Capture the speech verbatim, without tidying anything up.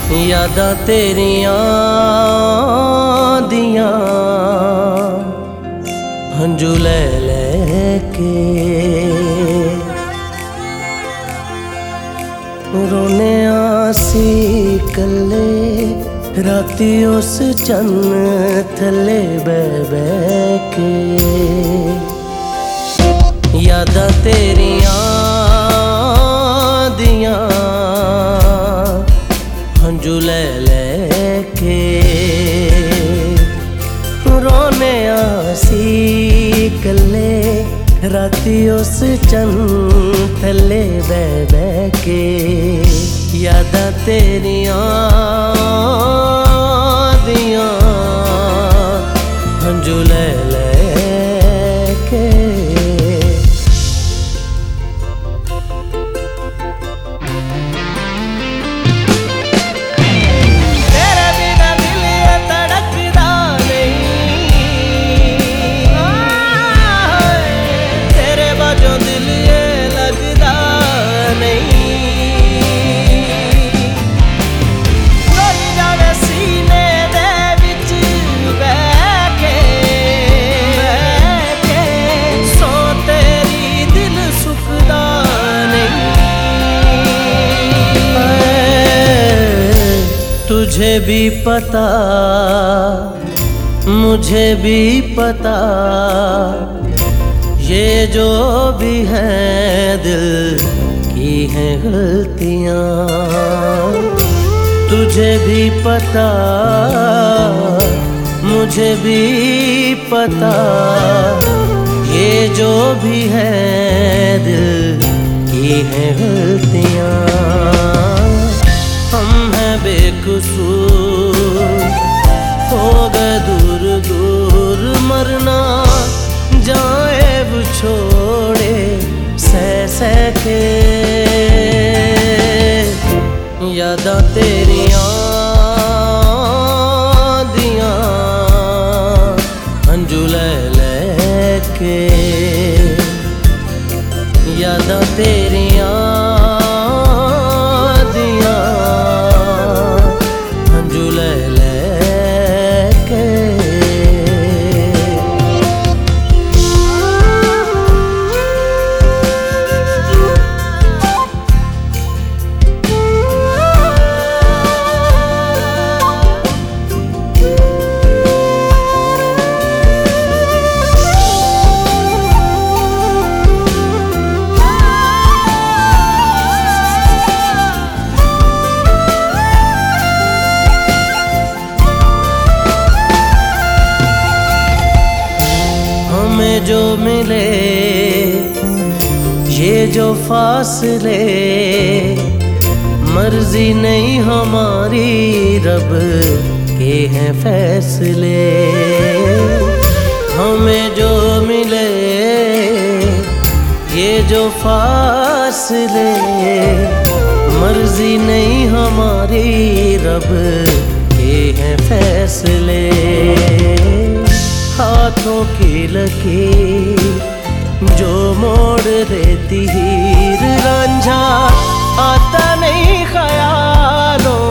यादां तेरियां दियां हंजू ले लेके रोने आसी कल्ले राती उस चन्न थल्ले बह बह के। यादां तेरियां दियां हंजू ले लेके रोने आसी कल्ले राती उस चन्न थल्ले बह बह के। यादां तेरियां दियां हंजू ले लेके। तुझे भी पता मुझे भी पता ये जो भी है दिल की हैं गलतियाँ। तुझे भी पता मुझे भी पता ये जो भी है दिल की हैं गलतियाँ। हम हैं बेकसूर हो गए दूर दूर मरना जाए वो छोड़े सह सह के। यादां तेरियां दियां हंजू ले लेके। यादां तेरियां जो मिले ये जो फासले मर्जी नहीं हमारी रब के हैं फैसले। हमें जो मिले ये जो फासले मर्जी नहीं हमारी रब के हैं फैसले। हाथों की लकीर जो मोड़ देती हीर रांझा आता नहीं ख्यालों